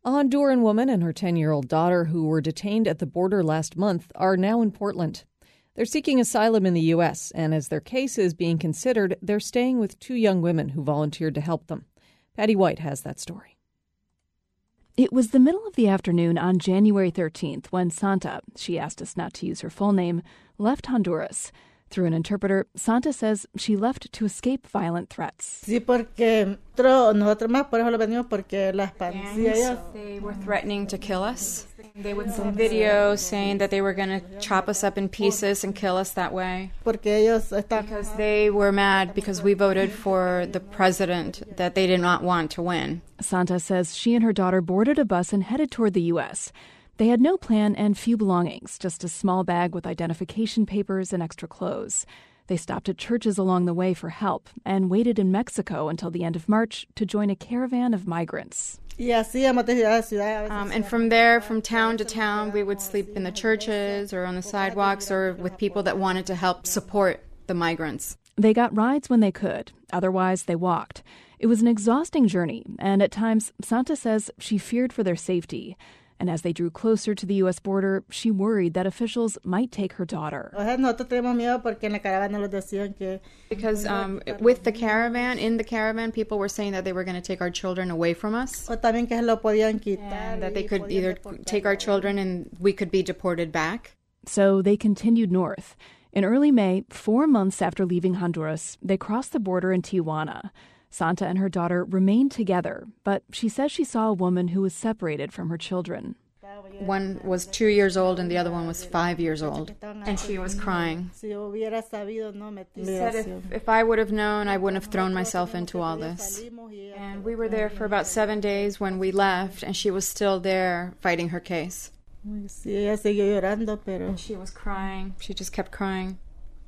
A Honduran woman and her 10-year-old daughter who were detained at the border last month are now in Portland. They're seeking asylum in the U.S., and as their case is being considered, they're staying with two young women who volunteered to help them. Patty White has that story. It was the middle of the afternoon on January 13th when Santa, she asked us not to use her full name, left Honduras. Through an interpreter, Santa says she left to escape violent threats. Sí, porque nosotros más por eso lo venimos porque las pandillas. They were threatening to kill us. They would send videos saying that they were going to chop us up in pieces and kill us that way. Porque ellos están. Because they were mad because we voted for the president that they did not want to win. Santa says she and her daughter boarded a bus and headed toward the U.S. They had no plan and few belongings, just a small bag with identification papers and extra clothes. They stopped at churches along the way for help and waited in Mexico until the end of March to join a caravan of migrants. And from there, from town to town, we would sleep in the churches or on the sidewalks or with people that wanted to help support the migrants. They got rides when they could. Otherwise, they walked. It was an exhausting journey, and at times, Santa says she feared for their safety. And as they drew closer to the U.S. border, she worried that officials might take her daughter. Because with the caravan, in the caravan, people were saying that they were going to take our children away from us. And that they could either take our children and we could be deported back. So they continued north. In early May, 4 months after leaving Honduras, they crossed the border in Tijuana. Santa and her daughter remained together, but she says she saw a woman who was separated from her children. One was 2 years old and the other one was 5 years old, and she was crying. She said if I would have known, I wouldn't have thrown myself into all this. And we were there for about 7 days when we left, and she was still there fighting her case. She was crying. She just kept crying.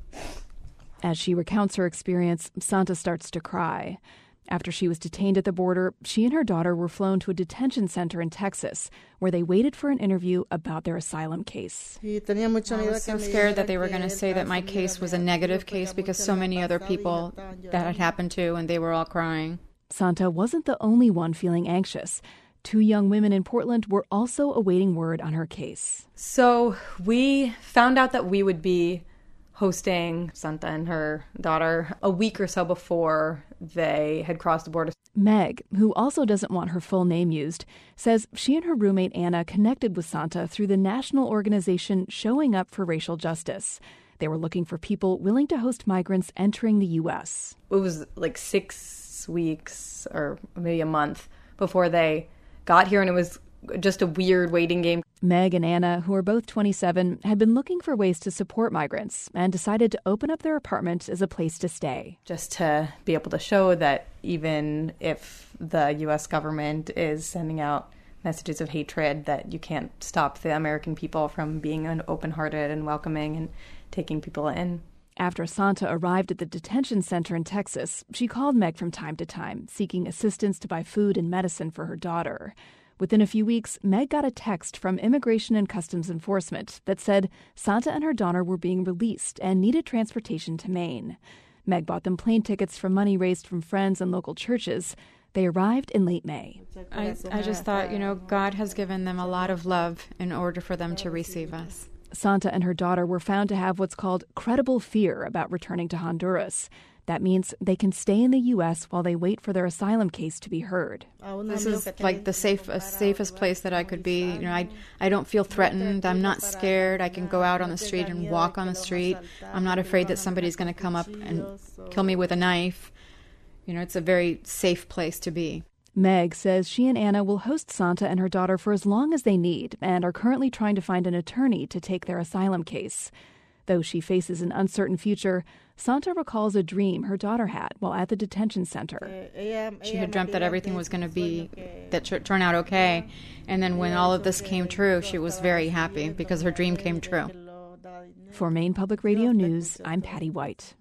As she recounts her experience, Santa starts to cry. After she was detained at the border, she and her daughter were flown to a detention center in Texas, where they waited for an interview about their asylum case. I was so scared that they were going to say that my case was a negative case because so many other people that had happened to, and they were all crying. Santa wasn't the only one feeling anxious. Two young women in Portland were also awaiting word on her case. So we found out that we would be hosting Santa and her daughter a week or so before they had crossed the border. Meg, who also doesn't want her full name used, says she and her roommate Anna connected with Santa through the national organization Showing Up for Racial Justice. They were looking for people willing to host migrants entering the U.S. It was like 6 weeks or maybe a month before they got here, and it was just a weird waiting game. Meg and Anna, who are both 27, had been looking for ways to support migrants and decided to open up their apartment as a place to stay. Just to be able to show that even if the U.S. government is sending out messages of hatred, that you can't stop the American people from being open-hearted and welcoming and taking people in. After Santa arrived at the detention center in Texas, she called Meg from time to time, seeking assistance to buy food and medicine for her daughter. Within a few weeks, Meg got a text from Immigration and Customs Enforcement that said Santa and her daughter were being released and needed transportation to Maine. Meg bought them plane tickets from money raised from friends and local churches. They arrived in late May. I just thought, God has given them a lot of love in order for them to receive us. Santa and her daughter were found to have what's called credible fear about returning to Honduras. That means they can stay in the U.S. while they wait for their asylum case to be heard. This is like the safest place that I could be. I don't feel threatened. I'm not scared. I can go out on the street and walk on the street. I'm not afraid that somebody's going to come up and kill me with a knife. It's a very safe place to be. Meg says she and Anna will host Santa and her daughter for as long as they need and are currently trying to find an attorney to take their asylum case. Though she faces an uncertain future, Santa recalls a dream her daughter had while at the detention center. She had dreamt that everything was going to turn out okay. And then when all of this came true, she was very happy because her dream came true. For Maine Public Radio News, I'm Patty White.